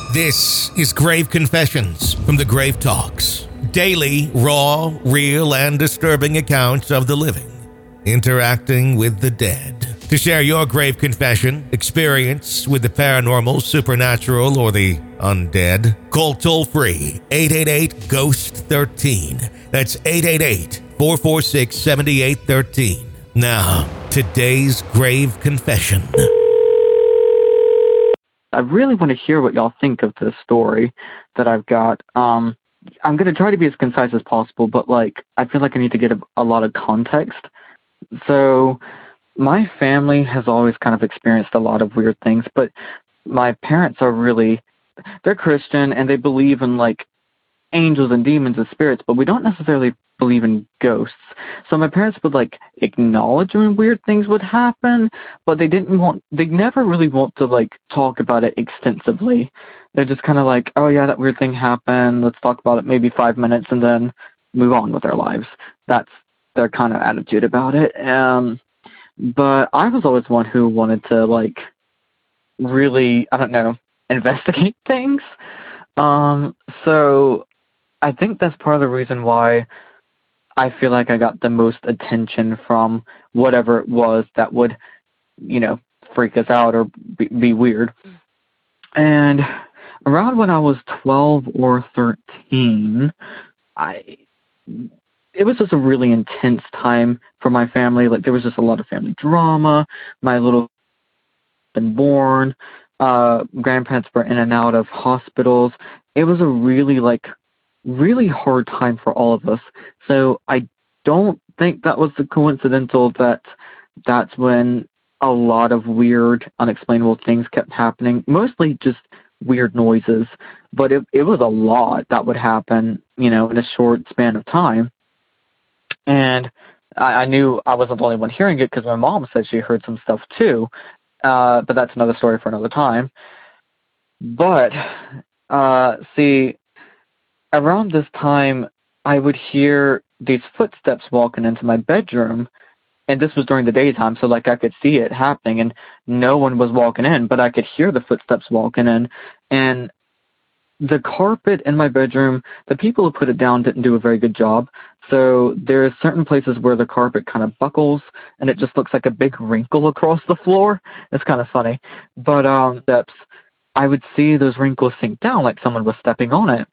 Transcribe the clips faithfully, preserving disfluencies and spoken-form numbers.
This is Grave Confessions from the Grave Talks. Daily, raw, real, and disturbing accounts of the living interacting with the dead. To share your grave confession, experience with the paranormal, supernatural, or the undead, call toll-free eight eight eight, ghost thirteen. That's eight eight eight, four four six, seven eight one three. Now, today's grave confession. I really want to hear what y'all think of this story that I've got. Um, I'm going to try to be as concise as possible, but like I feel like I need to get a, a lot of context. So my family has always kind of experienced a lot of weird things, but my parents are really, they're Christian and they believe in like angels and demons and spirits, but we don't necessarily believe in ghosts. So my parents would like acknowledge when weird things would happen, but they didn't want, they never really want to like talk about it extensively. They're just kind of like, oh yeah, that weird thing happened. Let's talk about it maybe five minutes and then move on with their lives. That's their kind of attitude about it. Um, but I was always one who wanted to like really, I don't know, investigate things. Um, so I think that's part of the reason why I feel like I got the most attention from whatever it was that would, you know, freak us out or be, be weird. And around when I was twelve or thirteen, I, it was just a really intense time for my family. Like there was just a lot of family drama. My little been born, uh, grandparents were in and out of hospitals. It was a really like, really hard time for all of us. So I don't think that was the coincidental that that's when a lot of weird, unexplainable things kept happening, mostly just weird noises. But it, it was a lot that would happen, you know, in a short span of time. And I, I knew I wasn't the only one hearing it because my mom said she heard some stuff too. Uh, but that's another story for another time. But, uh, see, around this time, I would hear these footsteps walking into my bedroom, and this was during the daytime, so like I could see it happening, and no one was walking in, but I could hear the footsteps walking in, and the carpet in my bedroom, the people who put it down didn't do a very good job, so there's certain places where the carpet kind of buckles, and it just looks like a big wrinkle across the floor. It's kind of funny, but um, steps, I would see those wrinkles sink down like someone was stepping on it.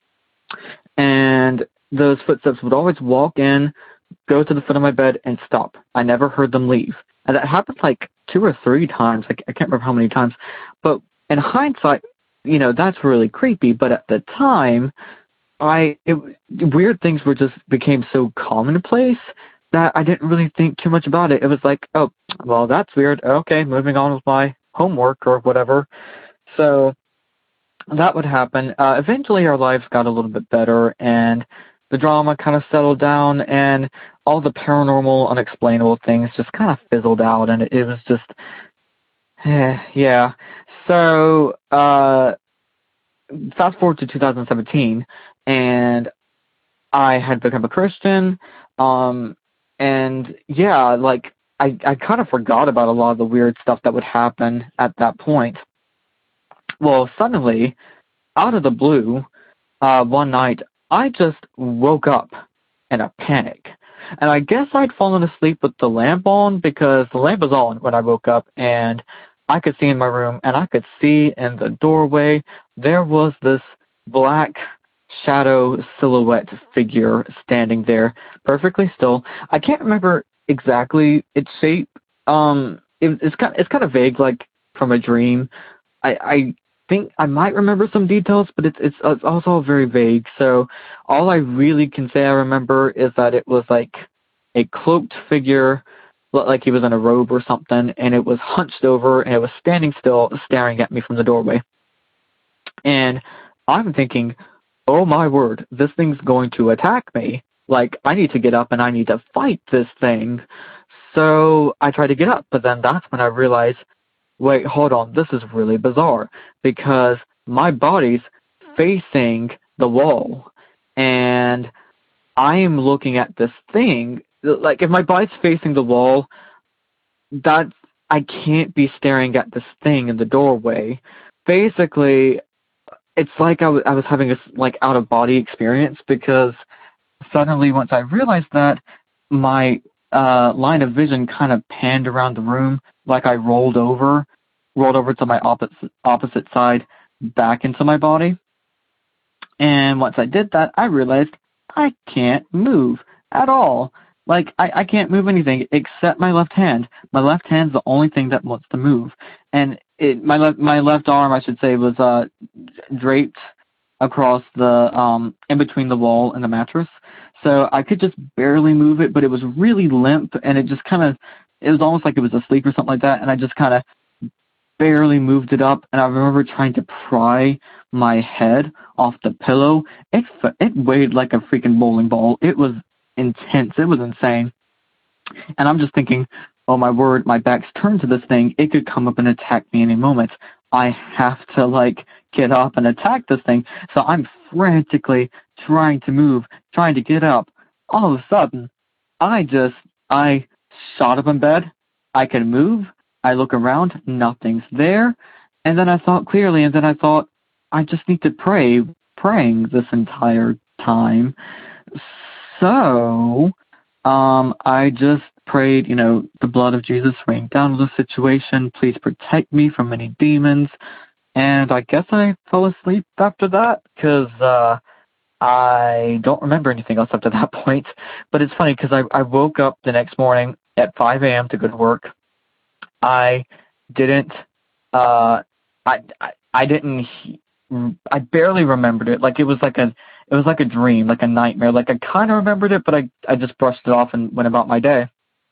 And those footsteps would always walk in, go to the foot of my bed, and stop. I never heard them leave. And that happened like two or three times. Like, I can't remember how many times. But in hindsight, you know, that's really creepy. But at the time, I it, weird things were just became so commonplace that I didn't really think too much about it. It was like, oh, well, that's weird. Okay, moving on with my homework or whatever. So that would happen. Uh, eventually, our lives got a little bit better, and the drama kind of settled down, and all the paranormal, unexplainable things just kind of fizzled out, and it, it was just, eh, yeah. So, uh, fast forward to two thousand seventeen, and I had become a Christian, um, and yeah, like, I, I kind of forgot about a lot of the weird stuff that would happen at that point. Well, suddenly, out of the blue, uh, one night, I just woke up in a panic. And I guess I'd fallen asleep with the lamp on because the lamp was on when I woke up, and I could see in my room, and I could see in the doorway there was this black shadow silhouette figure standing there, perfectly still. I can't remember exactly its shape. Um, it, it's kind, it's kind of vague, like from a dream. I, I think I might remember some details, but it's, it's it's also very vague. So all I really can say I remember is that it was like a cloaked figure, like he was in a robe or something, and it was hunched over, and it was standing still, staring at me from the doorway. And I'm thinking, oh my word, this thing's going to attack me. Like, I need to get up and I need to fight this thing. So I try to get up, but then that's when I realized, wait, hold on, this is really bizarre, because my body's facing the wall, and I am looking at this thing. Like, if my body's facing the wall, that I can't be staring at this thing in the doorway. Basically, it's like I, w- I was having a like out of body experience, because suddenly once I realized that, my uh, line of vision kind of panned around the room, like I rolled over, rolled over to my opposite opposite side, back into my body. And once I did that, I realized I can't move at all. Like, I, I can't move anything except my left hand. My left hand's the only thing that wants to move. And it, my left, my left arm, I should say, was uh, draped across the, um, in between the wall and the mattress. So I could just barely move it, but it was really limp, and it just kind of, it was almost like it was asleep or something like that. And I just kind of barely moved it up. And I remember trying to pry my head off the pillow. It, it weighed like a freaking bowling ball. It was intense. It was insane. And I'm just thinking, oh my word, my back's turned to this thing. It could come up and attack me any moment. I have to like get up and attack this thing. So I'm frantically trying to move, trying to get up. All of a sudden, I just, I shot up in bed. I can move. I look around. Nothing's there. And then I thought clearly, and then I thought, I just need to pray, praying this entire time. So, um, I just prayed, you know, the blood of Jesus rain down on the situation. Please protect me from any demons. And I guess I fell asleep after that, because uh, I don't remember anything else up to that point. But it's funny, because I, I woke up the next morning at five a.m. to go to work. I didn't, uh, I, I, I didn't, I barely remembered it. Like, it was like a, it was like a dream, like a nightmare. Like, I kind of remembered it, but I, I just brushed it off and went about my day.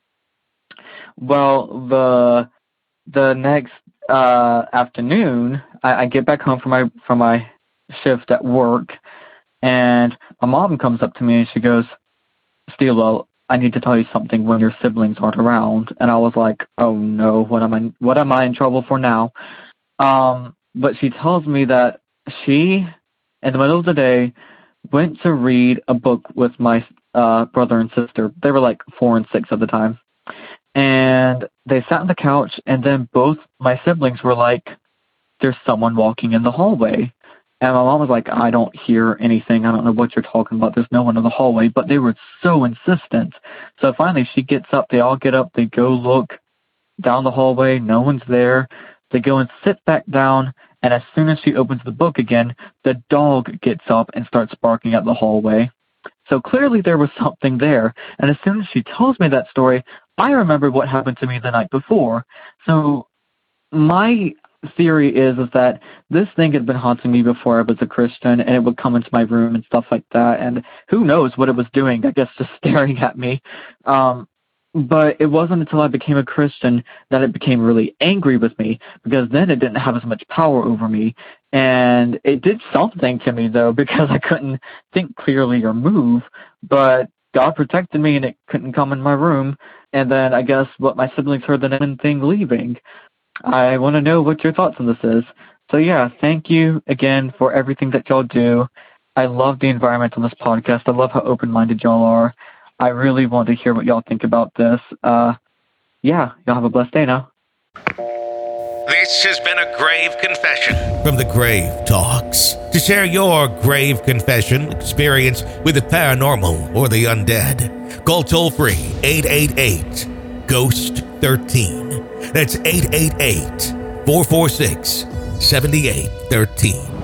Well, the, the next uh, afternoon, I, I get back home from my, from my shift at work, and my mom comes up to me and she goes, Steelwell, I need to tell you something when your siblings aren't around. And I was like, oh no, what am I, what am I in trouble for now? Um, but she tells me that she, in the middle of the day, went to read a book with my uh, brother and sister. They were like four and six at the time. And they sat on the couch, and then both my siblings were like, there's someone walking in the hallway. And my mom was like, I don't hear anything. I don't know what you're talking about. There's no one in the hallway. But they were so insistent. So finally she gets up. They all get up. They go look down the hallway. No one's there. They go and sit back down. And as soon as she opens the book again, the dog gets up and starts barking at the hallway. So clearly there was something there. And as soon as she tells me that story, I remember what happened to me the night before. So my theory is, is that this thing had been haunting me before I was a Christian, and it would come into my room and stuff like that. And who knows what it was doing, I guess just staring at me. Um, but it wasn't until I became a Christian that it became really angry with me, because then it didn't have as much power over me. And it did something to me, though, because I couldn't think clearly or move. But God protected me, and it couldn't come in my room. And then I guess what my siblings heard the name thing leaving. I want to know what your thoughts on this is. So yeah, thank you again for everything that y'all do. I love the environment on this podcast. I love how open-minded y'all are. I really want to hear what y'all think about this. Uh, yeah, y'all have a blessed day now. This has been a grave confession from the Grave Talks. To share your grave confession experience with the paranormal or the undead, call toll-free eight eight eight, ghost thirteen. That's eight eight eight, four four six, seven eight one three.